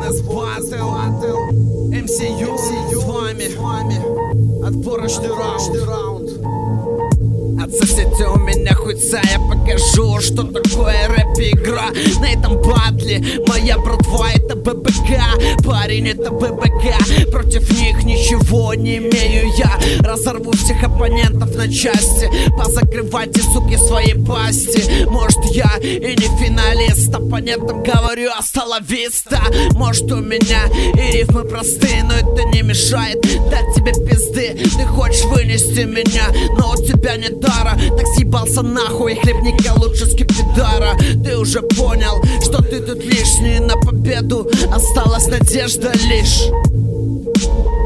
Business Battle, MCU с вами. Отборочный раунд. Отсосите у меня хуйца, я покажу, что такое рэп-игра. На этом батле моя братва — это ББК. Парень — это ББК. Против них ничего не имею я. Разорву всех оппонентов на части. Позакрывайте, суки, свои пасти. Может, я и не финалист, оппонентам говорю асталависта. Может, у меня и рифмы простые, но это не мешает дать тебе пизды. Ты хочешь вынести меня, но у тебя не дара. Так съебался нахуй, хлебника лучше скипидара. Ты уже понял, что ты тут лишний. На победу осталась надежда лишь.